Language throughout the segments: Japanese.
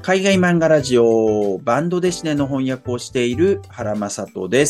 海外漫画ラジオバンドデシネの翻訳をしている原正人です。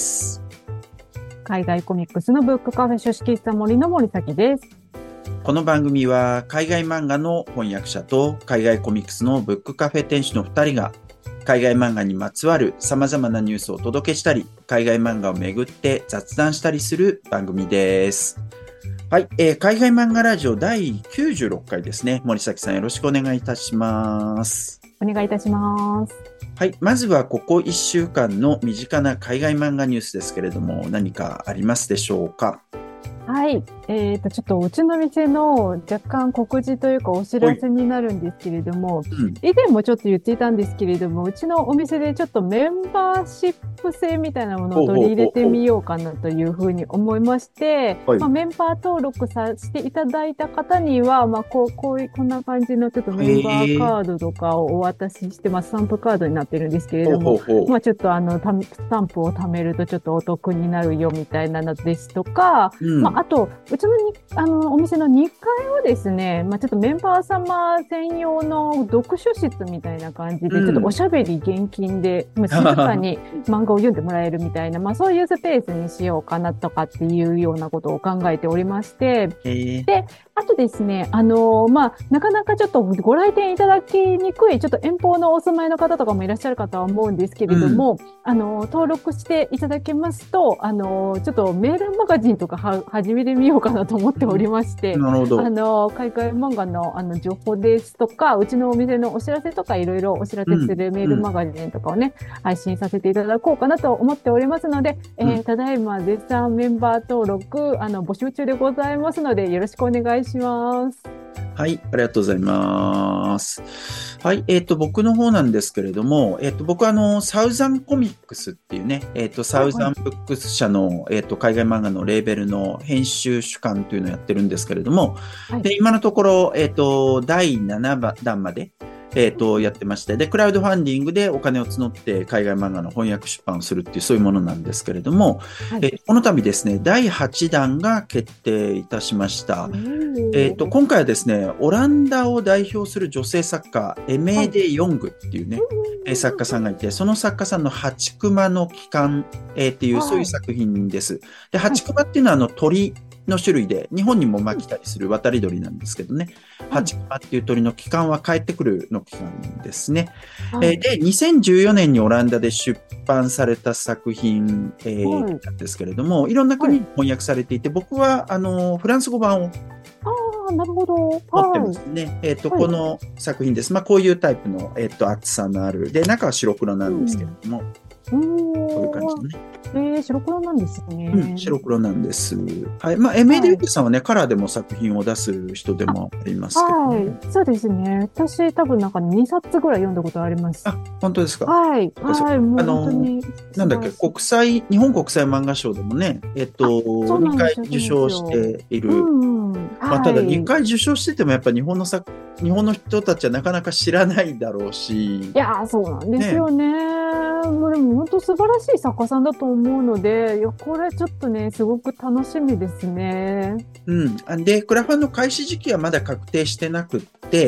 海外コミックスのブックカフェ書式室森の森崎です。 この番組は海外漫画の翻訳者と海外コミックスのブックカフェ店主の2人が海外漫画にまつわる様々なニュースをお届けしたり、海外漫画をめぐって雑談したりする番組です。はい、海外漫画ラジオ第96回ですね。森崎さんよろしくお願いいたします。 お願いいたします。 はい、まずはここ1週間の身近な海外漫画ニュースですけれども、何かありますでしょうか？ はい。ちょっとうちの店の若干告示というかお知らせになるんですけれども、以前もちょっと言っていたんですけれども、うちのお店でちょっとメンバーシップ制みたいなものを取り入れてみようかなというふうに思いまして、メンバー登録させていただいた方には、こんな感じのちょっとメンバーカードとかをお渡ししてます。スタンプカードになってるんですけれども、ちょっとスタンプを貯めるとちょっとお得になるよみたいなのですとか、あと、うちのお店の2階をですね、ちょっとメンバー様専用の読書室みたいな感じで、ちょっとおしゃべり厳禁で、静かに漫画を読んでもらえるみたいな、そういうスペースにしようかなとかっていうようなことを考えておりまして、で、あとですね、なかなかちょっとご来店いただきにくい、ちょっと遠方のお住まいの方とかもいらっしゃるかとは思うんですけれども、登録していただけますと、ちょっとメールマガジンとか始めてみようかなと思っておりまして、 なるほど。 海外漫画の情報ですとか、うちのお店のお知らせとかいろいろお知らせするメールマガジンとかをね、配信させていただこうかなと思っておりますので、ただいま絶賛メンバー登録、募集中でございますので、よろしくお願いします。 はい、ありがとうございます。はい、僕の方なんですけれども、僕はサウザンコミックスっていうね、サウザンブックス社の、海外漫画のレーベルの編集主幹というのをやってるんですけれども、で、今のところ、第7弾まで、やってまして、で、クラウドファンディングでお金を募って海外漫画の翻訳出版をするっていう、そういうものなんですけれども、この度ですね、第8弾が決定いたしました。今回はですね、オランダを代表する女性作家、エメーデ・ヨングっていうね、作家さんがいて、その作家さんのハチクマの帰還、っていう、そういう作品です。で、ハチクマっていうのは鳥の種類で、日本にも来たりする渡り鳥なんですけどね、ハチクマっていう鳥の帰還は帰ってくるの帰還ですね。で、2014年にオランダで出版された作品、なんですけれども、いろんな国に翻訳されていて、僕はフランス語版をなるほど。 持ってますね。この作品です。こういうタイプの、厚さのある。で、中は白黒なんですけれども。こういう感じのね。 白黒なんですね。 白黒なんです。はい。エメーデ・ユックさんはね、カラーでも作品を出す人でもありますけど、ね。 そうですね。私多分2冊ぐらい読んだことあります。 本当ですか？ もう本当に。 なんだっけ、日本国際漫画賞でもね、2回受賞している。ただ2回受賞しててもやっぱ日本の人たちはなかなか知らないだろうし。 いや、そうなんですよね。でも本当素晴らしい作家さんだと思うので、これちょっとね、すごく楽しみですね。 で、クラファンの開始時期はまだ確定してなくって、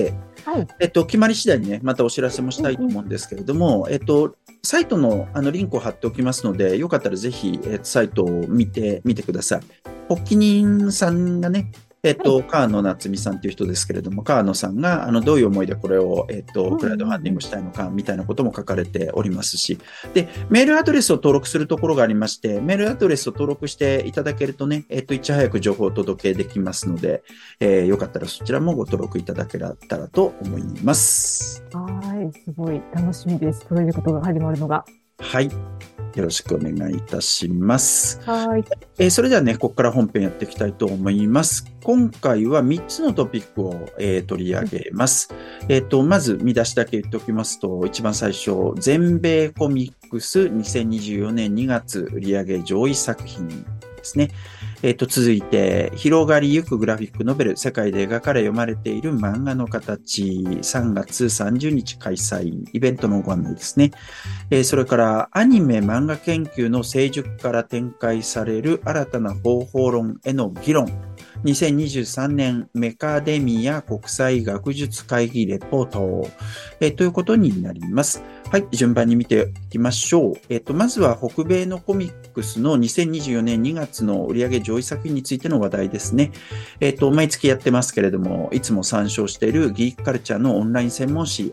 決まり次第にね、またお知らせもしたいと思うんですけれども、サイトのリンクを貼っておきますので、よかったらぜひ、サイトを見てください。発起人さんがね、川野夏美さんという人ですけれども、川野さんがどういう思いでこれを、クラウドファンディングしたいのかみたいなことも書かれておりますし、で、メールアドレスを登録するところがありまして、メールアドレスを登録していただけるとね、いち早く情報をお届けできますので、よかったらそちらもご登録いただけたらと思います。 すごい楽しみです。プロジェクトが始まるのが。 はい。よろしくお願いいたします。それではね、ここから本編やっていきたいと思います。今回は3つのトピックを、取り上げます。まず見出しだけ言っておきますと、一番最初、全米コミックス2024年2月売上上位作品ですね。続いて、広がりゆくグラフィックノベル、世界で描かれ読まれている漫画の形、3月30日開催、イベントのご案内ですね。それから、アニメ漫画研究の成熟から展開される新たな方法論への議論。 2023年メカデミア国際学術会議レポート、ということになります。はい、順番に見ていきましょう。まずは北米のコミックスの2024年2月の売上上位作品についての話題ですね。毎月やってますけれども、いつも参照しているギークカルチャーのオンライン専門誌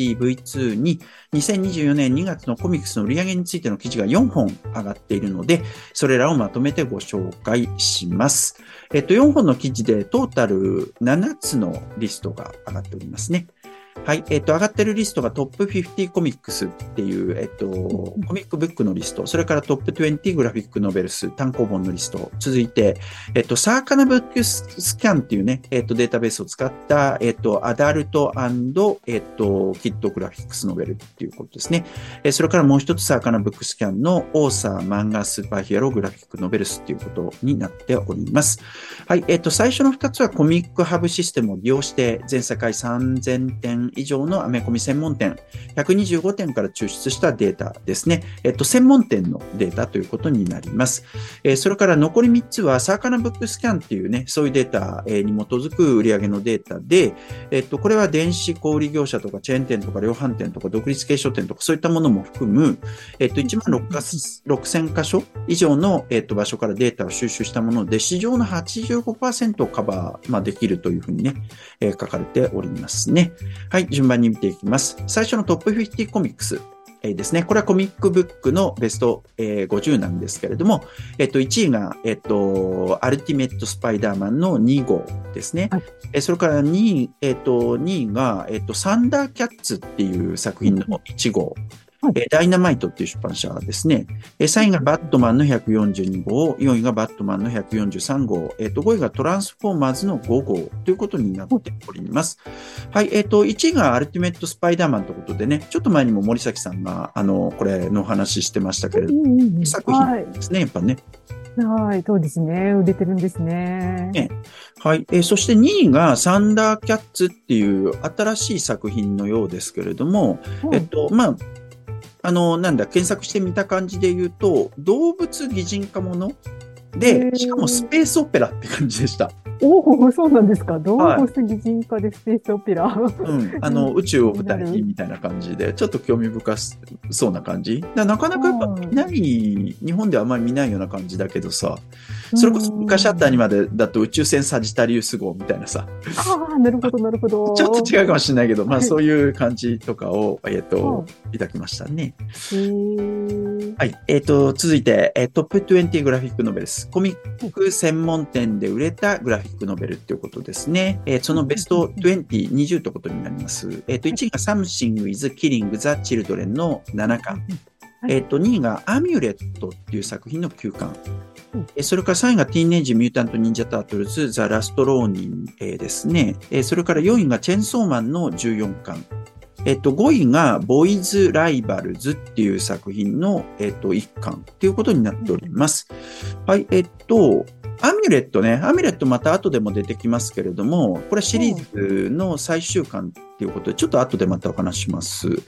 ICV2 に2024年2月のコミックスの売上についての記事が4本上がっているので、それらをまとめてご紹介します。4本の記事でトータル7つのリストが上がっておりますね。はい。上がってるリストがトップ50コミックスっていう、コミックブックのリスト、それからトップ20グラフィックノベルス、単行本のリスト、続いて、サーカナブックスキャンっていうね、データベースを使った、アダルト&キッドグラフィックスノベルっていうことですね。それからもう一つサーカナブックスキャンのオーサー漫画スーパーヒーローグラフィックノベルスっていうことになっております。はい。最初の2つはコミックハブシステムを利用して、全世界3000点以上のアメコミ専門店、125点から抽出したデータですね。専門店のデータということになります。それから残り3つはサーカナブックスキャンっていうね、そういうデータに基づく売上のデータで、これは電子小売業者とかチェーン店とか量販店とか独立系書店とかそういったものも含む、16,000 箇所以上の、場所からデータを収集したもので、市場の 85% をカバー、できるというふうにね、書かれておりますね。はい、順番に見ていきます。最初のトップ50コミックス。ですね。これはコミックブックのベスト、50なんですけれども、1位が、アルティメットスパイダーマンの2号ですね。はい、それから2位が、サンダーキャッツっていう作品の1号。ダイナマイトっていう出版社ですね。3位がバットマンの142号、4位がバットマンの143号、5位がトランスフォーマーズの5号ということになっております。はい、1位がアルティメットスパイダーマンということでね、ちょっと前にも森崎さんが、これの話してましたけれども、作品ですね、やっぱね。 はい、そうですね。売れてるんですね。 はい。そして2位がサンダーキャッツっていう新しい作品のようですけれども、検索してみた感じで言うと、動物擬人化もので、しかもスペースオペラって感じでした。 おお、そうなんですか。動物擬人化でスペースオペラ。 宇宙を舞台にみたいな感じで、ちょっと興味深そうな感じ。なかなかやっぱ見ない、日本ではあまり見ないような感じだけどさ、それこそ昔あったアニメだと宇宙船サジタリウス号みたいなさ。 ああ、なるほど、なるほど。 ちょっと違うかもしれないけど、そういう感じとかを、いただきましたね。はい。続いて、トップ20グラフィックノベルス。コミック専門店で売れたグラフィックノベルっていうことですね。そのベスト20、20ということになります。1位が Something is Killing the Children の7巻。2位がアミュレットっていう作品の9巻。それから3位がティーンエイジ・ミュータント・ニンジャ・タートルズ・ザ・ラスト・ローニンですね。それから4位がチェンソーマンの14巻。5位がボーイズ・ライバルズっていう作品の、1巻ということになっております。はい、アミュレットね。アミュレットまた後でも出てきますけれども、これシリーズの最終巻っていうことで、ちょっと後でまたお話します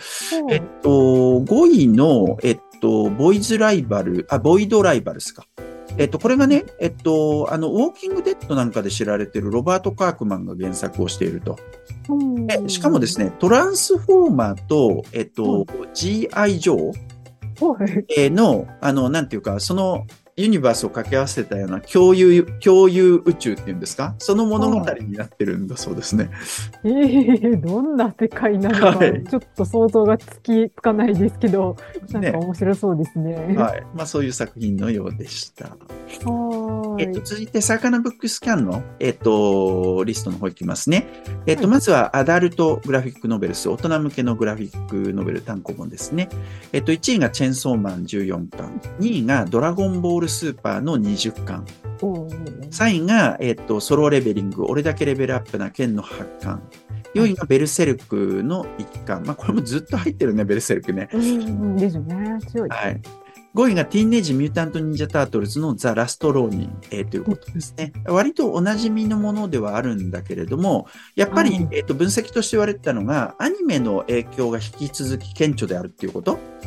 。5位の、ボイドライバルスか。これがね、ウォーキングデッドなんかで知られているロバート・カークマンが原作をしていると。しかもですね、トランスフォーマーと、G.I. ジョーの、なんていうか、そのユニバースを掛け合わせたような共有宇宙っていうんですか、その物語になってるんだそうですね。 どんな世界なのか、ちょっと想像がつかないですけど、なんか面白そうですね。 はい。そういう作品のようでした。続いて、サーカナブックスキャンの、リストの方いきますね。まずはアダルトグラフィックノベルス、大人向けのグラフィックノベル単行本ですね。1位がチェンソーマン14巻、2位がドラゴンボールスーパーの20巻、3位が、ソロレベリング、俺だけレベルアップな剣の8巻、4位がベルセルクの1巻。これもずっと入ってるね、ベルセルクね。 ですね。強い。 はい。5位がティーンエイジ・ミュータント・ニンジャ・タートルズのザ・ラスト・ローニン、ということですね。割とおなじみのものではあるんだけれども、やっぱり、分析として言われてたのが、アニメの影響が引き続き顕著であるっていうこと。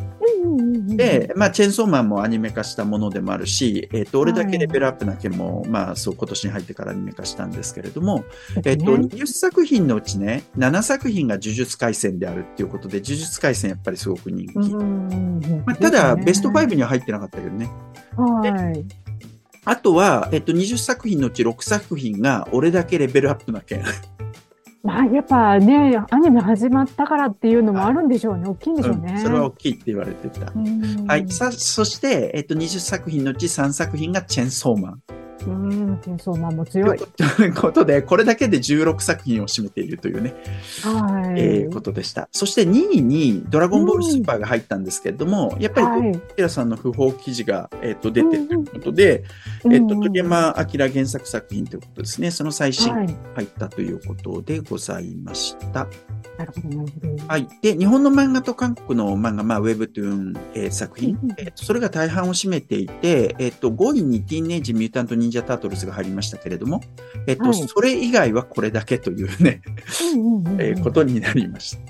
で、まあ、チェーンソーマンもアニメ化したものでもあるし、俺だけレベルアップな件も、まあ、そう、今年に入ってからアニメ化したんですけれども、20作品のうちね、7作品が呪術廻戦であるっていうことで、呪術廻戦やっぱりすごく人気。まあ、ただ、ベスト5には入ってなかったけどね。あとは、20作品のうち6作品が俺だけレベルアップな件。 まあ、やっぱね、アニメ始まったからっていうのもあるんでしょうね。大きいんでしょうね。 それは大きいって言われてた。はい。そして、20作品のうち3作品がチェンソーマン。 チェンソーマンも強い。 ということで、これだけで16作品を占めているというね、ことでした。そして2位にドラゴンボールスーパーが入ったんですけれども、やっぱり、平さんの訃報記事が、出てということで、鳥山明原作作品ということですね。その最新入ったということでございました。 なるほど、なるほど。 はい。で、日本の漫画と韓国の漫画、まあ、ウェブトゥーン、作品、それが大半を占めていて、5位にティーンエイジ・ミュータント・ニンジャ・タートルズが入りましたけれども、それ以外はこれだけというね、ことになりました。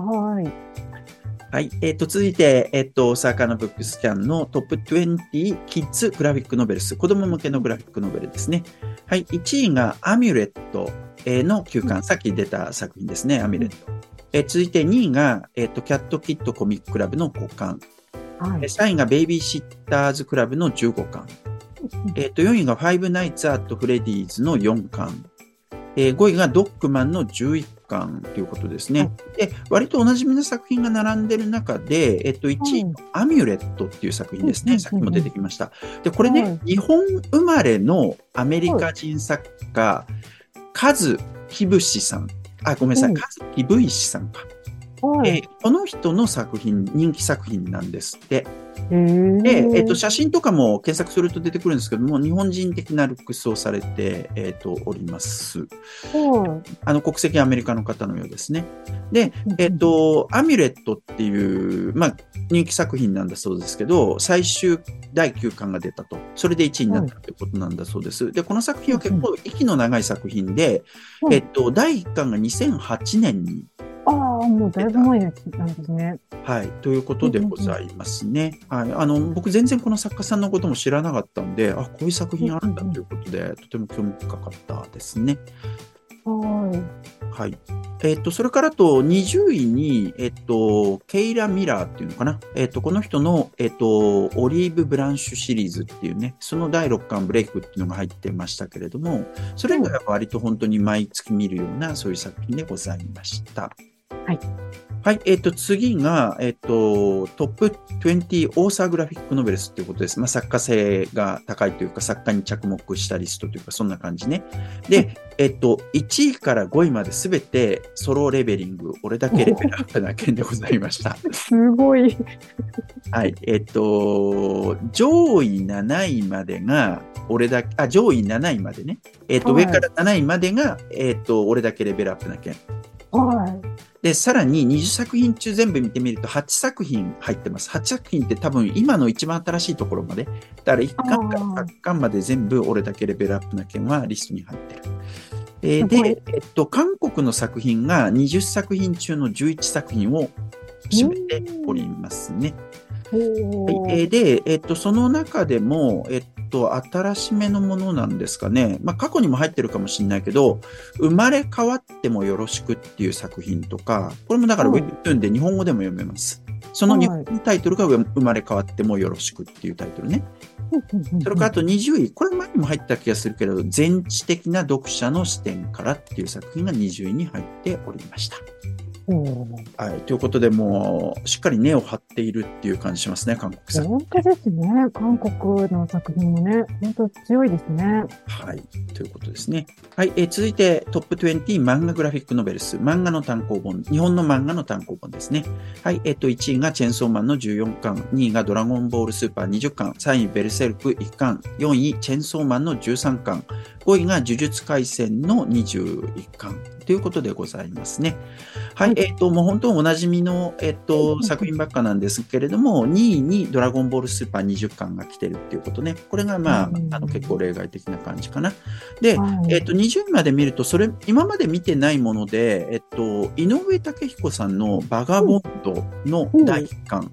はい。 はい。続いて、サーカーのブックスキャンのトップ20キッズグラフィックノベルス、子供向けのグラフィックノベルですね。はい。1位がアミュレットの9巻、さっき出た作品ですね、アミュレット。続いて2位が、キャットキッドコミッククラブの5巻。3位がベイビーシッターズクラブの15巻。4位がファイブナイツアットフレディーズの4巻。5位がドッグマンの11巻ということですね。で、割とおなじみの作品が並んでる中で、1位のアミュレットっていう作品ですね。さっきも出てきました。で、これね、日本生まれのアメリカ人作家、カズ・キブシさん。ごめんなさい。カズ・キブイシさんか。この人の作品、人気作品なんですって。で、写真とかも検索すると出てくるんですけども、日本人的なルックスをされて、おります。国籍アメリカの方のようですね。で、アミュレットっていう、まあ、人気作品なんだそうですけど、最終第9巻が出たと。それで1位になったということなんだそうです。で、この作品は結構息の長い作品で、第1巻が2008年に、 もうだいぶ前なんですね。 はい。ということでございますね。はい。僕全然この作家さんのことも知らなかったんで、こういう作品あるんだということで、とても興味深かったですね。はい。それからと20位に、ケイラ・ミラーっていうのかな。この人の、オリーブ・ブランシュシリーズっていうね、その第6巻ブレイクっていうのが入ってましたけれども、それが割と本当に毎月見るような、そういう作品でございました。 はい。 はい。次が、トップ20オーサーグラフィックノベルスということです。まあ、作家性が高いというか、作家に着目したリストというか、そんな感じね。で、1位から5位まで全てソロレベリング、俺だけレベルアップな件でございました。 すごい。 はい。上位7位までが、上位7位までね。上から7位までが、俺だけレベルアップな件。で、さらに20作品中全部見てみると8作品入ってます。8作品って多分今の一番新しいところまで。だから1巻から8巻まで全部俺だけレベルアップな件はリストに入ってる。で、韓国の作品が20作品中の11作品を占めておりますね。はい、で、その中でも、新しめのものなんですかね。まあ、過去にも入ってるかもしれないけど、生まれ変わってもよろしくっていう作品とか、これもだからウェブトゥーンで日本語でも読めます。その日本のタイトルが生まれ変わってもよろしくっていうタイトルね。それからあと20位、これ前にも入った気がするけど、全知的な読者の視点からっていう作品が20位に入っておりました。はい。ということで、もう、しっかり根を張っているっていう感じしますね、韓国作品。 本当ですね。韓国の作品もね、本当強いですね。 はい。ということですね。はい。続いて、トップ20漫画グラフィックノベルス。漫画の単行本。日本の漫画の単行本ですね。はい。1位がチェンソーマンの14巻。2位がドラゴンボールスーパー20巻。3位ベルセルク1巻。4位チェンソーマンの13巻。5位が呪術廻戦の21巻。ということでございますね。はい。もう本当おなじみの、作品ばっかなんですけれども、2位にドラゴンボールスーパー20巻が来てるっていうことね。これがまあ、結構例外的な感じかな。で、20位まで見ると、今まで見てないもので、井上武彦さんのバガボンドの第1巻。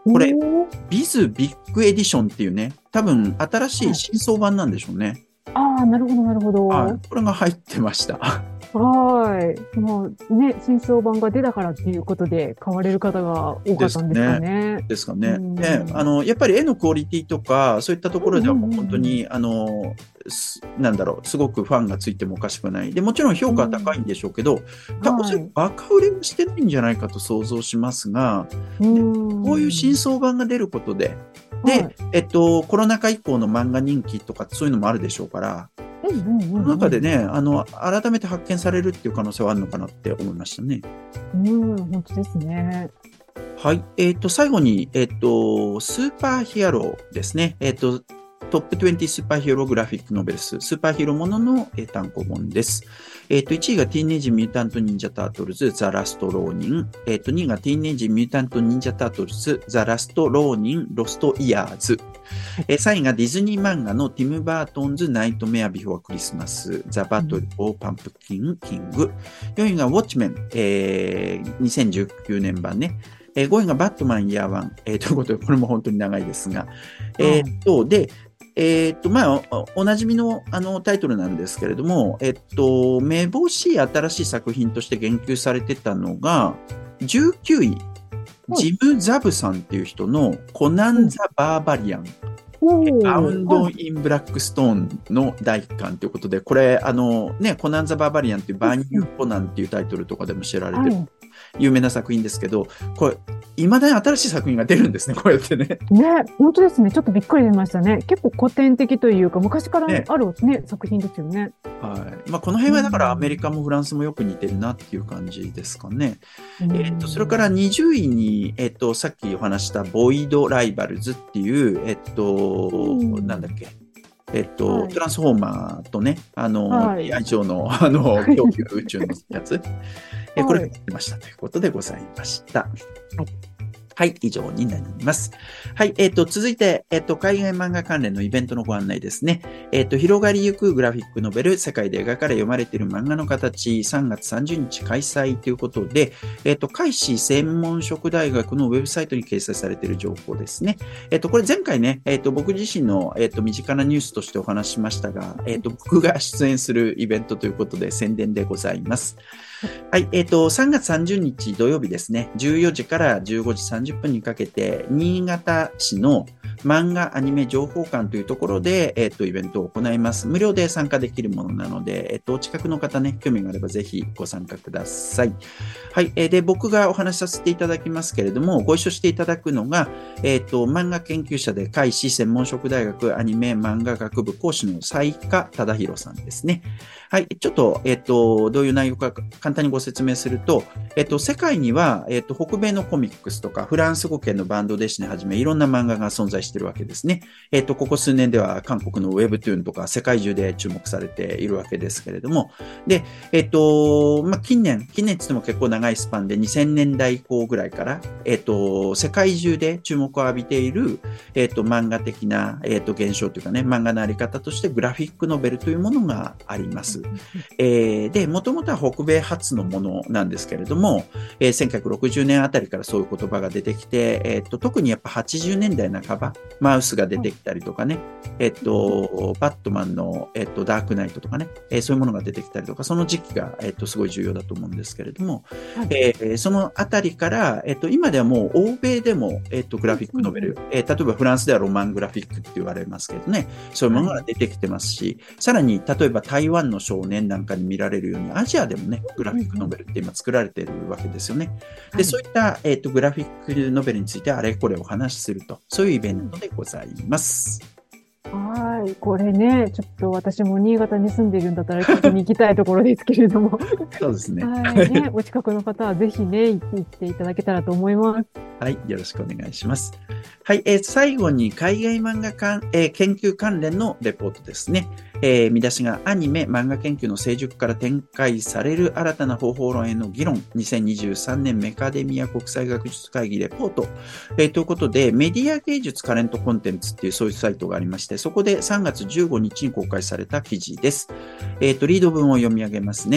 これ、 おー。 ビズビッグエディションっていうね、多分新しいはい。 新装版なんでしょうね。 ああ、なるほど、なるほど。 はい。これが入ってました。 はい。もうね、新装版が出たからっていうことで買われる方が多かでったんですかすね。 ね。 ですかうね。で、 ん。 やっぱり絵のクオリティとか、そういったところではもう本当うん。 に、なんだろう、すごくファンがついてもおかしくない。で、もちろん評価は高いんでしょうけど、おそらくはい。 バカ売れはしてないんじゃないかと想像しますが、 うで、こういう新ん。 装版が出ることで、で、 はい。 コロナ禍以降の漫画人気とかそういうのもあるでしょうから、その中でうん。 ね、改めて発見されるっていう可能性はあるのかなって思いましたね。 本当ですね。 はい。最後に、スーパーヒーローですね。トップ20スーパーヒーローグラフィックノベルス、スーパーヒーローものの、単行本です。1位がティーンエイジ・ミュータント・ニンジャ・タートルズ、ザ・ラスト・ローニン。2位がティーンエイジ・ミュータント・ニンジャ・タートルズ、ザ・ラスト・ローニン、ロスト・イヤーズ。3位がディズニー漫画のティム・バートンズ・ナイトメア・ビフォー・クリスマス、ザ・バトル・オー・パンプキン・キング。4位がウォッチメン、2019年版ね。5位がバットマンイヤーワン。ということで、これも本当に長いですが。で、まあ、おなじみの、タイトルなんですけれども、めぼしい新しい作品として言及されてたのが、19位、 はい。 ジム・ザブさんっていう人のコナン・うん。 ザ・バーバリアン。バウおー。 ンド・はい。 イン・ブラックストーンの第一巻ということで、これ、コナン・ザ・バーバリアンっていうバーニュー・コナンっていうタイトルとかでも知られてるはい。 有名な作品ですけど、これ、未だに新しい作品が出るんですね、こうやってね。 ね、本当ですね。ちょっとびっくりしましたね。結構古典的というか、昔からね。 あるね、作品ですよね。 はい。まあ、このう辺はだからアメリん。 カもフランスもよく似てるなっていう感じですかね。 うそれからん。 20位に、さっきお話したボイド・ライバルズっていう、 うなんだっん。 け、 はい。 トランスフォーマーとね、 はい。 相性の、供給宇宙のやつ。これがはい。 出ましたということでございました。はい、以上になります。はい、続いて、海外漫画関連のイベントのご案内ですね。広がりゆくグラフィックノベル、世界で描かれ読まれている漫画の形、3月30日開催ということで、海士専門職大学のウェブサイトに掲載されている情報ですね。これ前回ね、僕自身の、身近なニュースとしてお話ししましたが、僕が出演するイベントということで宣伝でございます。はい、3月30日土曜日ですね、14時から15時30分にかけて、新潟市の漫画アニメ情報館というところで、イベントを行います。無料で参加できるものなので、お近くの方ね、興味があればぜひご参加ください。はい、で、僕がお話しさせていただきますけれども、ご一緒していただくのが、漫画研究者で海士専門職大学アニメ漫画学部講師の斉賀忠弘さんですね。はい、ちょっと、どういう内容か簡単にご説明すると、世界には、北米のコミックスとか、フランス語圏のバンドデシネはじめ、いろんな漫画が存在しているわけですね。ここ数年では韓国のウェブトゥーンとか、世界中で注目されているわけですけれども、で、まあ、近年って言っても結構長いスパンで2000年代以降ぐらいから、世界中で注目を浴びている、漫画的な、現象というかね、漫画のあり方としてグラフィックノベルというものがあります。で、もともとは北米発のものなんですけれども、1960年あたりからそういう言葉が出てきて、特にやっぱ80年代半ば、マウスが出てきたりとかね、バットマンの、ダークナイトとかね、そういうものが出てきたりとか、その時期が、すごい重要だと思うんですけれども、そのあたりから、今ではもう欧米でも、グラフィックノベル、例えばフランスではロマングラフィックって言われますけどね、そういうものが出てきてますし、さらに例えば台湾の少年なんかに見られるように、アジアでもね、グラフィックノベルって今作られているわけですよね。で、そういった、グラフィックノベルについてあれこれお話しすると、そういうイベントでございます。 はい。これね、ちょっと私も新潟に住んでいるんだったら聞きに行きたいところですけれども。 そうですね。 はい。ね、お近くの方はぜひね、行っていただけたらと思います。 はい、よろしくお願いします。はい、最後に海外漫画研究関連のレポートですね。見出しがアニメ漫画研究の成熟から展開される新たな方法論への議論、2023年メカデミア国際学術会議レポート、ということで、メディア芸術カレントコンテンツっていうそういうサイトがありまして、そこで3月15日に公開された記事です。リード文を読み上げますね。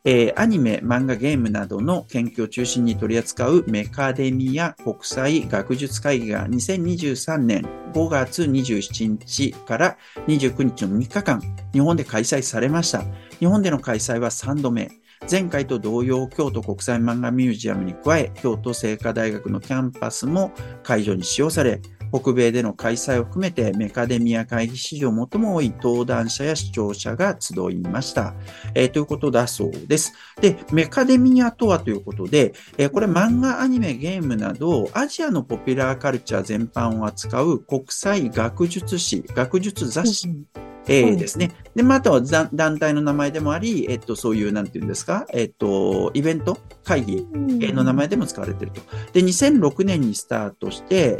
アニメ、漫画、ゲームなどの研究を中心に取り扱うメカデミア国際学術会議が2023年5月27日から29日の3日間、日本で開催されました。日本での開催は3度目。前回と同様、京都国際漫画ミュージアムに加え、京都精華大学のキャンパスも会場に使用され、北米での開催を含めてメカデミア会議史上最も多い登壇者や視聴者が集いました。ということだそうです。で、メカデミアとはということで、これ漫画、アニメ、ゲームなどアジアのポピュラーカルチャー全般を扱う国際学術誌、学術雑誌、ですね。で、あとは団体の名前でもあり、そういう、なんていうんですか、イベント、会議の名前でも使われていると。で、2006年にスタートして、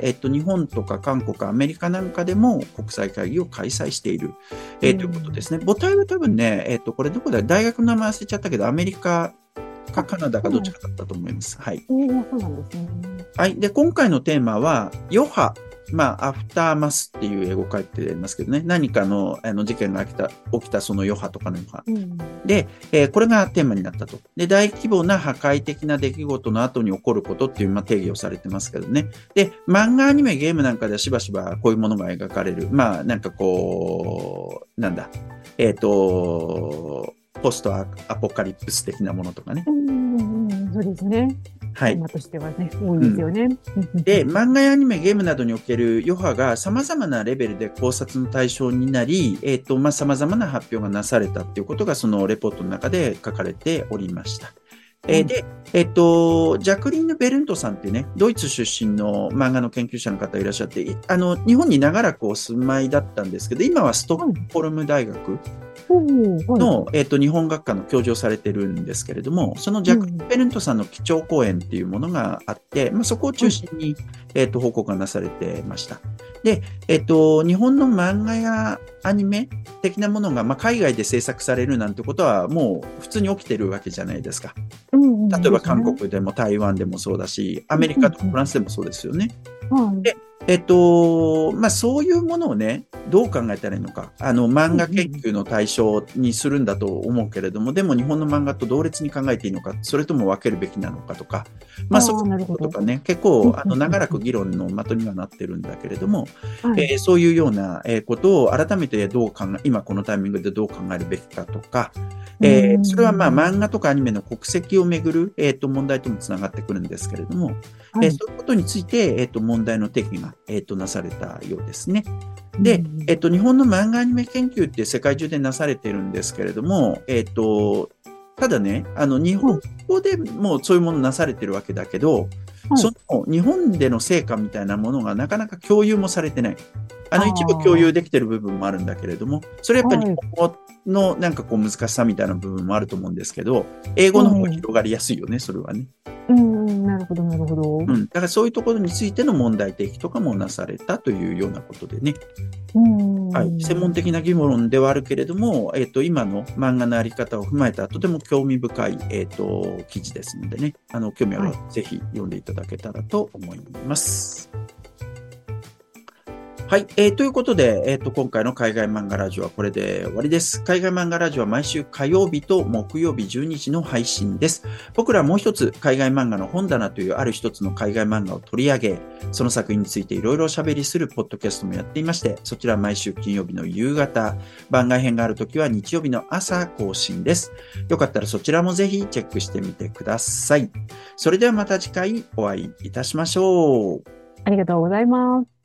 日本とか韓国、アメリカなんかでも国際会議を開催している、ということですね。母体は多分ね、これどこだ、大学の名前忘れちゃったけど、アメリカかカナダかどっちかだったと思います。はい。 そうなんですね。 はい。で、今回のテーマは、余波。アフターマスっていう英語書いてますけどね。何かの事件が起きたその余波とかの余波。で、これがテーマになったと。で、大規模な破壊的な出来事の後に起こることっていう、定義をされてますけどね。で、漫画、アニメ、ゲームなんかではしばしばこういうものが描かれる。なんかこう、なんだ。ポストアポカリプス的なものとかね。 そうですね。 はい。 テーマとしてはね、多いですよね。 で、漫画やアニメ、ゲームなどにおける余波が様々なレベルで考察の対象になり、様々な発表がなされたっていうことが、そのレポートの中で書かれておりました。で、ジャクリーヌ・ベルントさんってね、ドイツ出身の漫画の研究者の方いらっしゃって、日本に長らくお住まいだったんですけど、今はストックホルム大学の、日本学科の教授をされてるんですけれども、そのジャクリー・ベルントさんの基調講演っていうものがあって、そこを中心に、報告がなされてました。で、日本の漫画やアニメ的なものが、海外で制作されるなんてことはもう普通に起きてるわけじゃないですか。例えば韓国でも台湾でもそうだし、アメリカとかフランスでもそうですよね。で、そういうものをね、どう考えたらいいのか。漫画研究の対象にするんだと思うけれども、でも日本の漫画と同列に考えていいのか、それとも分けるべきなのかとか、そういうこととかね、結構、長らく議論の的にはなってるんだけれども、そういうようなことを改めて今このタイミングでどう考えるべきかとか、それは漫画とかアニメの国籍をめぐる、問題ともつながってくるんですけれども、そういうことについて、問題の定義が、なされたようですね。で、日本の漫画アニメ研究って世界中でなされてるんですけれども、ただね、日本語でもそういうものなされてるわけだけど、その日本での成果みたいなものがなかなか共有もされてない。一部共有できてる部分もあるんだけれども、それやっぱり日本語のなんかこう難しさみたいな部分もあると思うんですけど、英語の方が広がりやすいよね、それはね。 なるほど、なるほど。 だからそういうところについての問題提起とかもなされたというようなことでね。専門的な議論ではあるけれども、今の漫画のあり方を踏まえたとても興味深い、記事ですのでね、興味ある方はぜひ読んでいただけたらと思います。はい。ということで、今回の海外漫画ラジオはこれで終わりです。海外漫画ラジオは毎週火曜日と木曜日12時の配信です。僕らはもう一つ、海外漫画の本棚というある一つの海外漫画を取り上げ、その作品についていろいろおしゃべりするポッドキャストもやっていまして、そちらは毎週金曜日の夕方、番外編があるときは日曜日の朝更新です。よかったらそちらもぜひチェックしてみてください。それではまた次回お会いいたしましょう。 ありがとうございます。